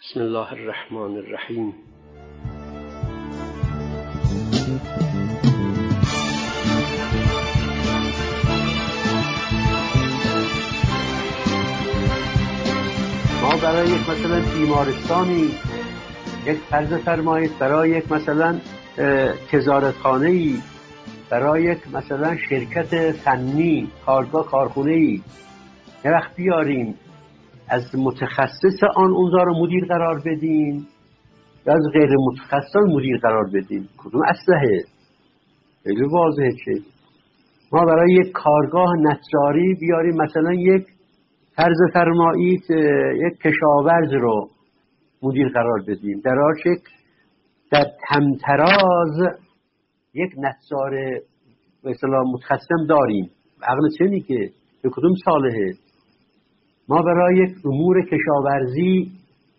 بسم الله الرحمن الرحیم. ما برای یک مثلا بیمارستانی یک فرض فرمایید، برای یک مثلا تجارتخانه‌ای، برای یک مثلا شرکت فنی، کارخونه‌ای یه وقت بیاریم از متخصص اونجا رو مدیر قرار بدیم یا از غیر متخصص مدیر قرار بدیم، کدوم اصلحه؟ خیلی واضحه که ما برای یک کارگاه نجاری بیاریم مثلا یک فرض فرمایید یک کشاورز رو مدیر قرار بدیم، در آنچه در طمطراز یک نجار مثلا متخصص داریم، عقل چه میگه؟ به کدوم صالحه؟ ما برای یک امور کشاورزی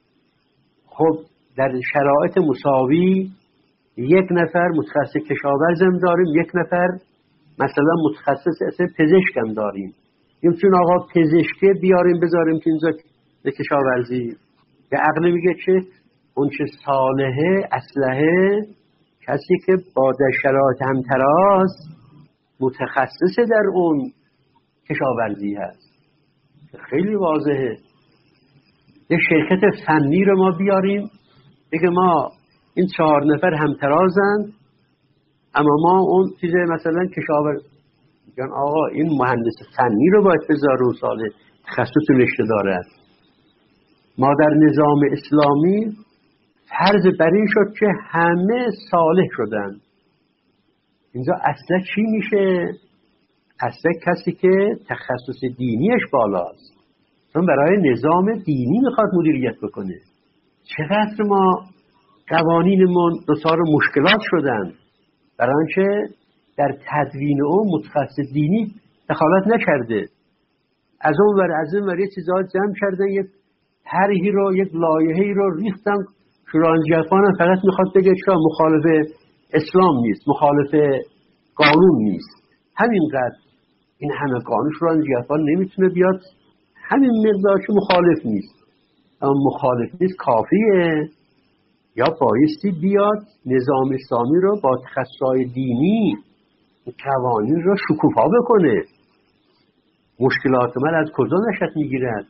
خب در شرایط مساوی یک نفر متخصص کشاورزم داریم، یک نفر مثلا متخصص اسم پزشکم داریم. چون آقا پزشکه بیاریم بذاریم که اینجا به کشاورزی، به عقل میگه که اون چه صالحه اصلحه کسی که با در شرایط همتراز متخصص در اون کشاورزی هست. خیلی واضحه. یه شرکت فنی رو ما بیاریم بگه ما این 4 نفر همترازند، اما ما اون چیز مثلا کشاورز میگن آقا این مهندس فنی رو باید بذاره و سال تخصص رشته داره. ما در نظام اسلامی فرض بر این شد که همه صالح شدن. اینجا اصلا چی میشه؟ اصلا کسی که تخصص دینیش بالاست، چون برای نظام دینی میخواد مدیریت بکنه. چقدر ما قوانینمون دچار مشکلات شدن برای آنچه در تدوین اون متخصص دینی دخالت نکرده. از اون ور از این ور یه چیزا جمع کردن، یک طرحی رو، یک لایحه‌ای رو ریختن. شورای فقط میخواد بگه که مخالف اسلام نیست، مخالف قانون نیست. همینقدر این همه قانون شورای نمیتونه بیاد همین مقدار که مخالف نیست. اما مخالف نیست کافیه؟ یا بایستی بیاد نظام اسلامی رو با تخصصهای دینی قوانین رو شکوفا بکنه؟ مشکلات من از کجا نشأت میگیرد؟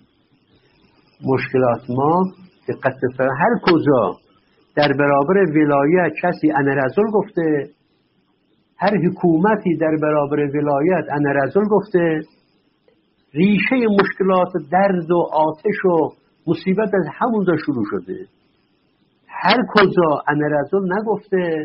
مشکلات ما دقت بفرمایید، هر کجا در برابر ولایت کسی انرزل گفته، هر حکومتی در برابر ولایت انرزل گفته، ریشه مشکلات درد و آتش و مصیبت از همونجا شروع شده. هر کجا انرزل نگفته،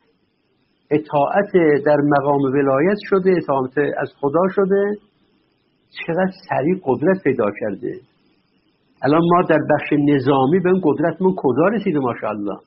اطاعت در مقام ولایت شده، اطاعت از خدا شده، چقدر سریع قدرت پیدا کرده. الان ما در بخش نظامی به این قدرتمون کجا رسیده؟ ماشاءالله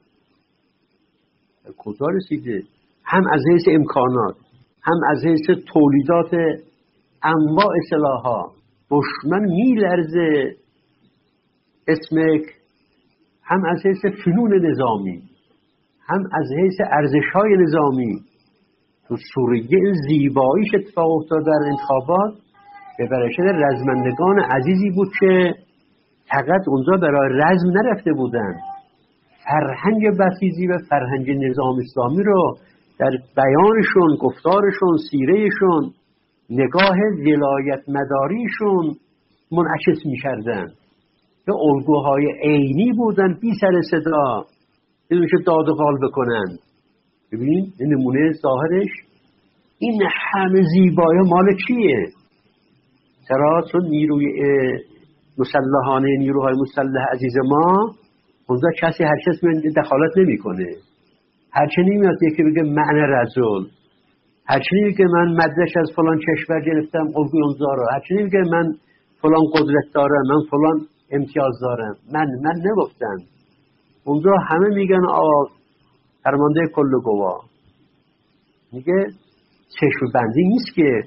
کجا رسیده؟ هم از حیث امکانات، هم از حیث تولیدات انواع سلاح‌ها. دشمن میلرزه اسمک، هم از حیث فنون نظامی، هم از حیث ارزش‌های نظامی. تو سوریه این زیباییش اتفاق افتاد در انتخابات به برکت رزمندگان عزیزی بود که فقط اونجا برای رزم نرفته بودن، فرهنگ بسیجی و فرهنگ نظام اسلامی رو در بیانشون، گفتارشون، سیرهشون، نگاه ولایت مداریشون منعکس می‌کردن. که الگوهای عینی بودن، بی سر صدا بدون که داد و قال بکنن. ببین این نمونه ظاهرش، این همه زیبایی مال کیه؟ چرا؟ چون نیروی مسلحانه، نیروهای مسلح عزیز ما اونجا کسی هر کس دخالت نمیکنه. هرچی نمیاد یکی بگه معنی رسول، هرچی نمیگه من مدرش از فلان کشور گرفتم الگوی اونجا رو، هرچی نمیگه من فلان قدرت دارم، من فلان امتیاز دارم. من نگفتم. اونجا همه میگن فرمانده کل گواه میگه چشم بندی نیست که،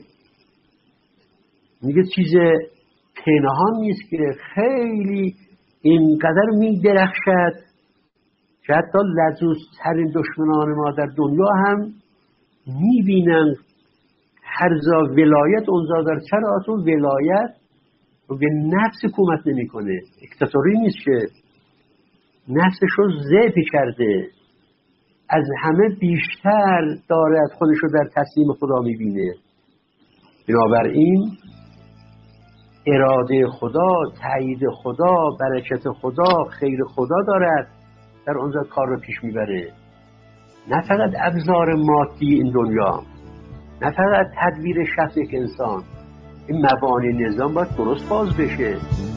میگه چیز پنهان نیست که، خیلی اینقدر میدرخشد که حتی لذوذترین دشمنان ما در دنیا هم میبینن هر جا ولایت اونجا در. چرا؟ اصلا ولایت به نفس حکومت نمی کنه، اکتاتوری نیست که. نفسش رو ذبح کرده، از همه بیشتر دارد خودش رو در تسلیم خدا میبینه. بنابراین اراده خدا، تایید خدا، برکت خدا، خیر خدا دارد در اونجا کار رو پیش میبره، نه فقط ابزار مادی این دنیا، نه فقط تدبیر شخص یک انسان. این مبانی نظام باید درست باز بشه.